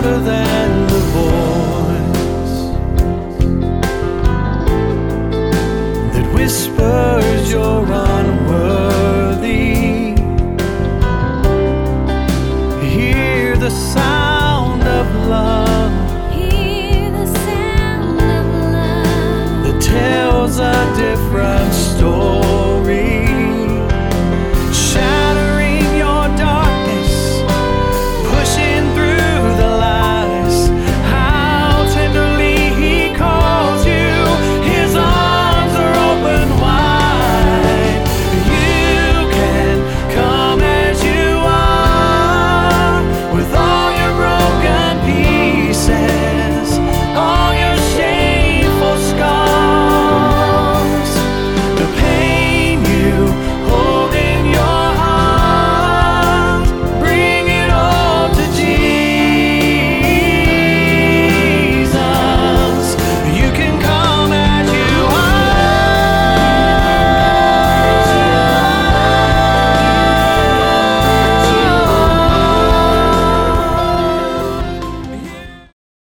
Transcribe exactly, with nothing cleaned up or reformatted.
louder than the voice that whispers you're unworthy. Hear the sound of love, Hear the sound of love that tells a different story.